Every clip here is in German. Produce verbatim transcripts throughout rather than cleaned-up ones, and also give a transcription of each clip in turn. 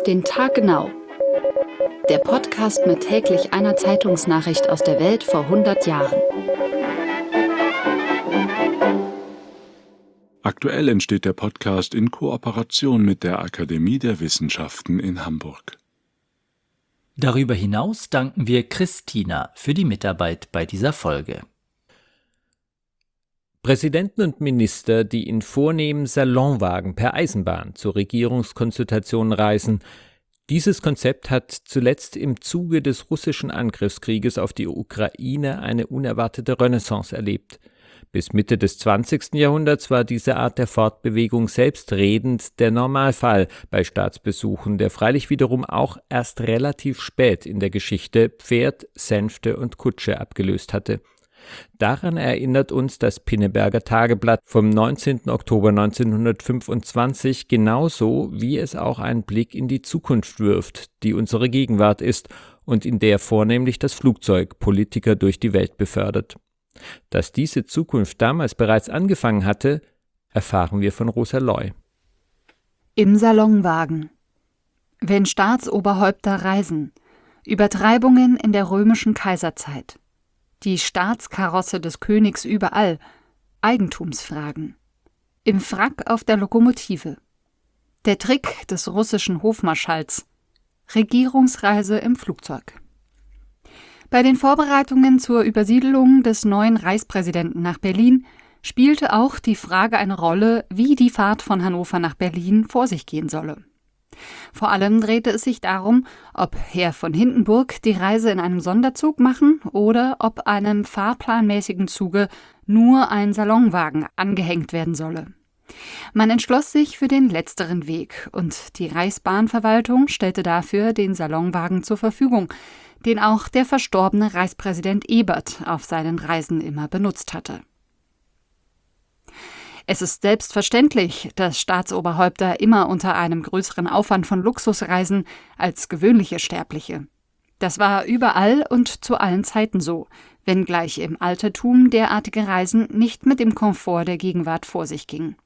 den Tag genau. Der Podcast mit täglich einer Zeitungsnachricht aus der Welt vor hundert Jahren. Aktuell entsteht der Podcast in Kooperation mit der Akademie der Wissenschaften in Hamburg. Darüber hinaus danken wir Christina für die Mitarbeit bei dieser Folge. Präsidenten und Minister, die in vornehmen Salonwagen per Eisenbahn zur Regierungskonsultation reisen. Dieses Konzept hat zuletzt im Zuge des russischen Angriffskrieges auf die Ukraine eine unerwartete Renaissance erlebt. Bis Mitte des zwanzigsten Jahrhunderts war diese Art der Fortbewegung selbstredend der Normalfall bei Staatsbesuchen, der freilich wiederum auch erst relativ spät in der Geschichte Pferd, Sänfte und Kutsche abgelöst hatte. Daran erinnert uns das Pinneberger Tageblatt vom neunzehnten Oktober neunzehnhundertfünfundzwanzig, genauso wie es auch einen Blick in die Zukunft wirft, die unsere Gegenwart ist und in der vornehmlich das Flugzeug Politiker durch die Welt befördert. Dass diese Zukunft damals bereits angefangen hatte, erfahren wir von Rosa Loy. Im Salonwagen. Wenn Staatsoberhäupter reisen. Übertreibungen in der römischen Kaiserzeit. Die Staatskarosse des Königs überall. Eigentumsfragen. Im Frack auf der Lokomotive. Der Trick des russischen Hofmarschalls. Regierungsreise im Flugzeug. Bei den Vorbereitungen zur Übersiedelung des neuen Reichspräsidenten nach Berlin spielte auch die Frage eine Rolle, wie die Fahrt von Hannover nach Berlin vor sich gehen solle. Vor allem drehte es sich darum, ob Herr von Hindenburg die Reise in einem Sonderzug machen oder ob einem fahrplanmäßigen Zuge nur ein Salonwagen angehängt werden solle. Man entschloss sich für den letzteren Weg und die Reichsbahnverwaltung stellte dafür den Salonwagen zur Verfügung, den auch der verstorbene Reichspräsident Ebert auf seinen Reisen immer benutzt hatte. Es ist selbstverständlich, dass Staatsoberhäupter immer unter einem größeren Aufwand von Luxus reisen als gewöhnliche Sterbliche. Das war überall und zu allen Zeiten so, wenngleich im Altertum derartige Reisen nicht mit dem Komfort der Gegenwart vor sich gingen.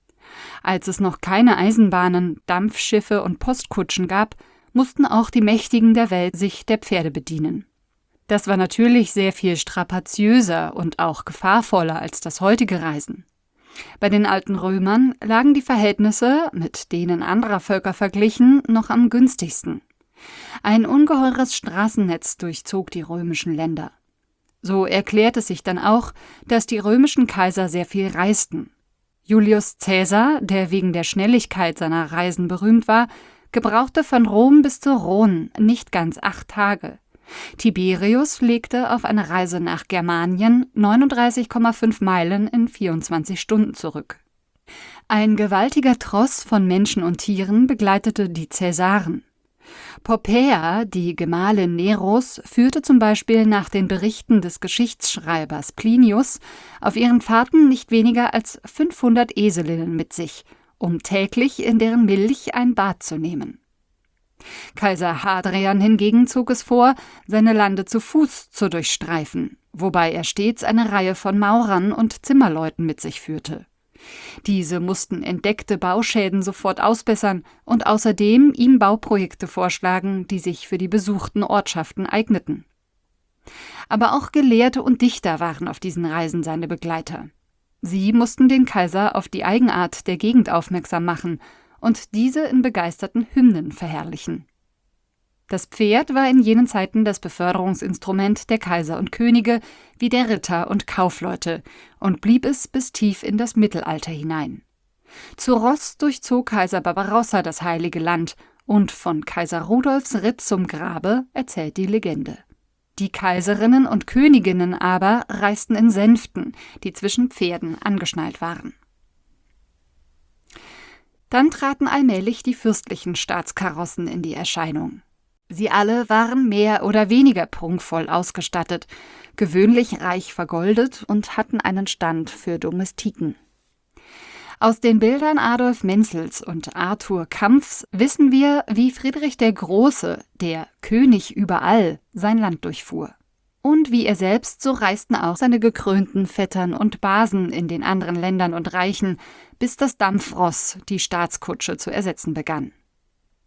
Als es noch keine Eisenbahnen, Dampfschiffe und Postkutschen gab, mussten auch die Mächtigen der Welt sich der Pferde bedienen. Das war natürlich sehr viel strapaziöser und auch gefahrvoller als das heutige Reisen. Bei den alten Römern lagen die Verhältnisse, mit denen anderer Völker verglichen, noch am günstigsten. Ein ungeheures Straßennetz durchzog die römischen Länder. So erklärte sich dann auch, dass die römischen Kaiser sehr viel reisten. Julius Caesar, der wegen der Schnelligkeit seiner Reisen berühmt war, gebrauchte von Rom bis zur Rhone nicht ganz acht Tage. Tiberius legte auf eine Reise nach Germanien neununddreißig Komma fünf Meilen in vierundzwanzig Stunden zurück. Ein gewaltiger Tross von Menschen und Tieren begleitete die Cäsaren. Poppaea, die Gemahlin Neros, führte zum Beispiel nach den Berichten des Geschichtsschreibers Plinius auf ihren Fahrten nicht weniger als fünfhundert Eselinnen mit sich, um täglich in deren Milch ein Bad zu nehmen. Kaiser Hadrian hingegen zog es vor, seine Lande zu Fuß zu durchstreifen, wobei er stets eine Reihe von Maurern und Zimmerleuten mit sich führte. Diese mussten entdeckte Bauschäden sofort ausbessern und außerdem ihm Bauprojekte vorschlagen, die sich für die besuchten Ortschaften eigneten. Aber auch Gelehrte und Dichter waren auf diesen Reisen seine Begleiter. Sie mussten den Kaiser auf die Eigenart der Gegend aufmerksam machen und diese in begeisterten Hymnen verherrlichen. Das Pferd war in jenen Zeiten das Beförderungsinstrument der Kaiser und Könige wie der Ritter und Kaufleute und blieb es bis tief in das Mittelalter hinein. Zu Ross durchzog Kaiser Barbarossa das Heilige Land und von Kaiser Rudolfs Ritt zum Grabe erzählt die Legende. Die Kaiserinnen und Königinnen aber reisten in Sänften, die zwischen Pferden angeschnallt waren. Dann traten allmählich die fürstlichen Staatskarossen in die Erscheinung. Sie alle waren mehr oder weniger prunkvoll ausgestattet, gewöhnlich reich vergoldet und hatten einen Stand für Domestiken. Aus den Bildern Adolf Menzels und Arthur Kampfs wissen wir, wie Friedrich der Große, der König überall, sein Land durchfuhr. Und wie er selbst, so reisten auch seine gekrönten Vettern und Basen in den anderen Ländern und Reichen, bis das Dampfross die Staatskutsche zu ersetzen begann.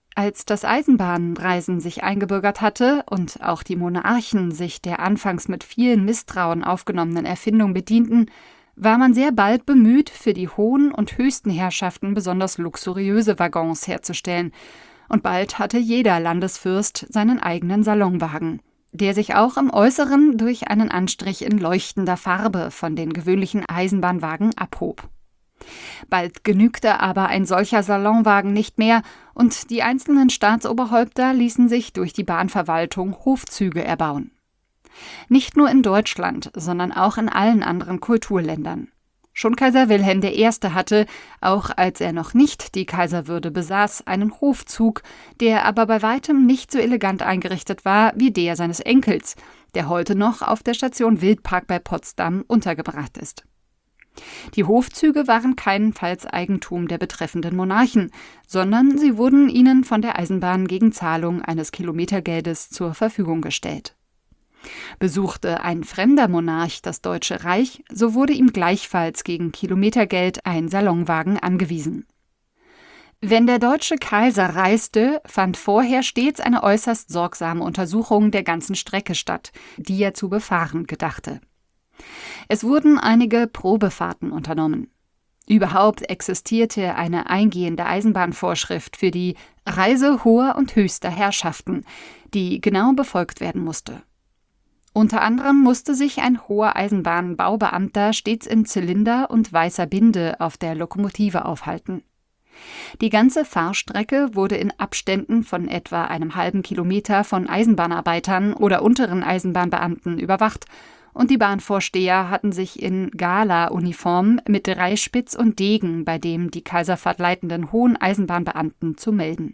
Als das Eisenbahnreisen sich eingebürgert hatte und auch die Monarchen sich der anfangs mit viel Misstrauen aufgenommenen Erfindung bedienten, war man sehr bald bemüht, für die hohen und höchsten Herrschaften besonders luxuriöse Waggons herzustellen. Und bald hatte jeder Landesfürst seinen eigenen Salonwagen, der sich auch im Äußeren durch einen Anstrich in leuchtender Farbe von den gewöhnlichen Eisenbahnwagen abhob. Bald genügte aber ein solcher Salonwagen nicht mehr und die einzelnen Staatsoberhäupter ließen sich durch die Bahnverwaltung Hofzüge erbauen. Nicht nur in Deutschland, sondern auch in allen anderen Kulturländern. Schon Kaiser Wilhelm der Erste hatte, auch als er noch nicht die Kaiserwürde besaß, einen Hofzug, der aber bei weitem nicht so elegant eingerichtet war wie der seines Enkels, der heute noch auf der Station Wildpark bei Potsdam untergebracht ist. Die Hofzüge waren keinenfalls Eigentum der betreffenden Monarchen, sondern sie wurden ihnen von der Eisenbahn gegen Zahlung eines Kilometergeldes zur Verfügung gestellt. Besuchte ein fremder Monarch das Deutsche Reich, so wurde ihm gleichfalls gegen Kilometergeld ein Salonwagen angewiesen. Wenn der deutsche Kaiser reiste, fand vorher stets eine äußerst sorgsame Untersuchung der ganzen Strecke statt, die er zu befahren gedachte. Es wurden einige Probefahrten unternommen. Überhaupt existierte eine eingehende Eisenbahnvorschrift für die Reise hoher und höchster Herrschaften, die genau befolgt werden musste. Unter anderem musste sich ein hoher Eisenbahnbaubeamter stets in Zylinder und weißer Binde auf der Lokomotive aufhalten. Die ganze Fahrstrecke wurde in Abständen von etwa einem halben Kilometer von Eisenbahnarbeitern oder unteren Eisenbahnbeamten überwacht, und die Bahnvorsteher hatten sich in Gala-Uniform mit Dreispitz und Degen bei dem die Kaiserfahrt leitenden hohen Eisenbahnbeamten zu melden.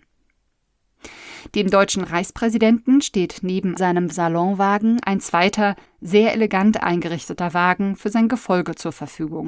Dem deutschen Reichspräsidenten steht neben seinem Salonwagen ein zweiter, sehr elegant eingerichteter Wagen für sein Gefolge zur Verfügung.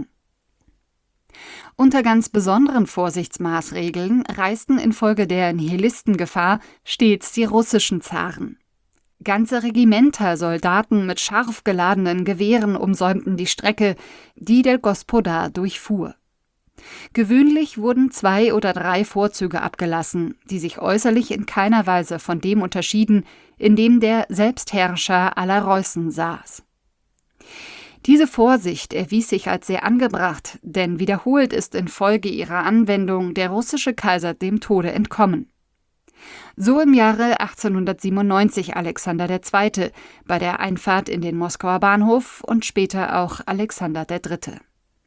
Unter ganz besonderen Vorsichtsmaßregeln reisten infolge der Nihilistengefahr stets die russischen Zaren. Ganze Regimenter Soldaten mit scharf geladenen Gewehren umsäumten die Strecke, die der Gospodar durchfuhr. Gewöhnlich wurden zwei oder drei Vorzüge abgelassen, die sich äußerlich in keiner Weise von dem unterschieden, in dem der Selbstherrscher aller Reußen saß. Diese Vorsicht erwies sich als sehr angebracht, denn wiederholt ist infolge ihrer Anwendung der russische Kaiser dem Tode entkommen. So im Jahre achtzehnhundertsiebenundneunzig Alexander der Zweite bei der Einfahrt in den Moskauer Bahnhof und später auch Alexander der Dritte.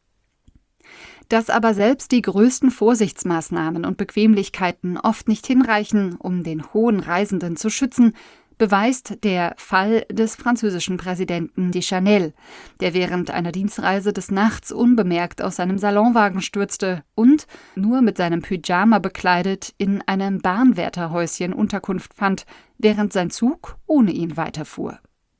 Dass aber selbst die größten Vorsichtsmaßnahmen und Bequemlichkeiten oft nicht hinreichen, um den hohen Reisenden zu schützen, beweist der Fall des französischen Präsidenten Deschanel, der während einer Dienstreise des Nachts unbemerkt aus seinem Salonwagen stürzte und, nur mit seinem Pyjama bekleidet, in einem Bahnwärterhäuschen Unterkunft fand, während sein Zug ohne ihn weiterfuhr.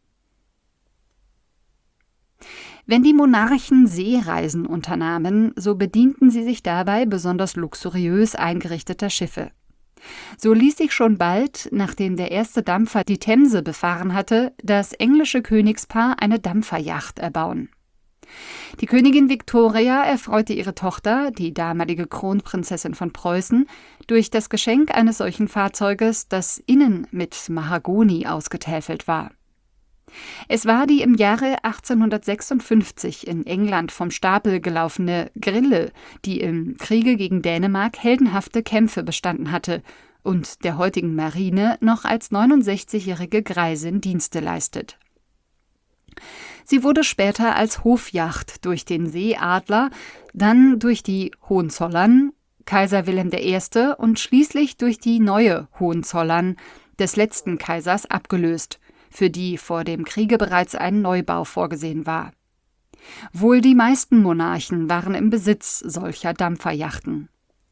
Wenn die Monarchen Seereisen unternahmen, so bedienten sie sich dabei besonders luxuriös eingerichteter Schiffe. So ließ sich schon bald, nachdem der erste Dampfer die Themse befahren hatte, das englische Königspaar eine Dampferjacht erbauen. Die Königin Victoria erfreute ihre Tochter, die damalige Kronprinzessin von Preußen, durch das Geschenk eines solchen Fahrzeuges, das innen mit Mahagoni ausgetäfelt war. Es war die im Jahre achtzehnhundertsechsundfünfzig in England vom Stapel gelaufene Grille, die im Kriege gegen Dänemark heldenhafte Kämpfe bestanden hatte und der heutigen Marine noch als neunundsechzigjährige Greisin Dienste leistet. Sie wurde später als Hofjacht durch den Seeadler, dann durch die Hohenzollern, Kaiser Wilhelm der Erste und schließlich durch die neue Hohenzollern des letzten Kaisers abgelöst, für die vor dem Kriege bereits ein Neubau vorgesehen war. Wohl die meisten Monarchen waren im Besitz solcher Dampferjachten.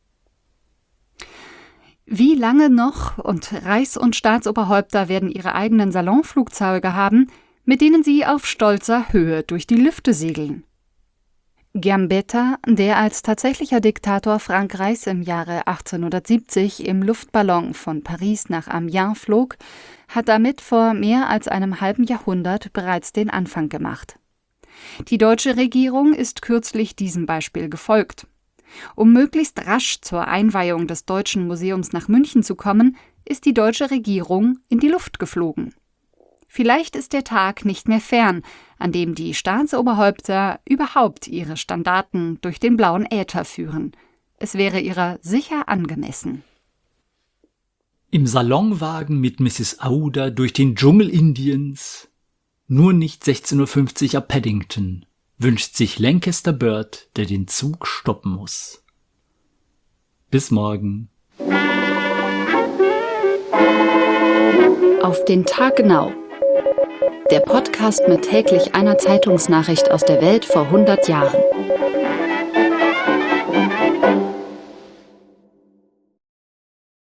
Wie lange noch und Reichs- und Staatsoberhäupter werden ihre eigenen Salonflugzeuge haben, mit denen sie auf stolzer Höhe durch die Lüfte segeln? Gambetta, der als tatsächlicher Diktator Frankreichs im Jahre achtzehnhundertsiebzig im Luftballon von Paris nach Amiens flog, hat damit vor mehr als einem halben Jahrhundert bereits den Anfang gemacht. Die deutsche Regierung ist kürzlich diesem Beispiel gefolgt. Um möglichst rasch zur Einweihung des Deutschen Museums nach München zu kommen, ist die deutsche Regierung in die Luft geflogen. Vielleicht ist der Tag nicht mehr fern, an dem die Staatsoberhäupter überhaupt ihre Standarten durch den blauen Äther führen. Es wäre ihrer sicher angemessen. Im Salonwagen mit Misses Aouda durch den Dschungel Indiens, nur nicht sechzehn Uhr fünfzig ab Paddington, wünscht sich Lancaster Bird, der den Zug stoppen muss. Bis morgen. Auf den Tag genau. Der Podcast mit täglich einer Zeitungsnachricht aus der Welt vor hundert Jahren.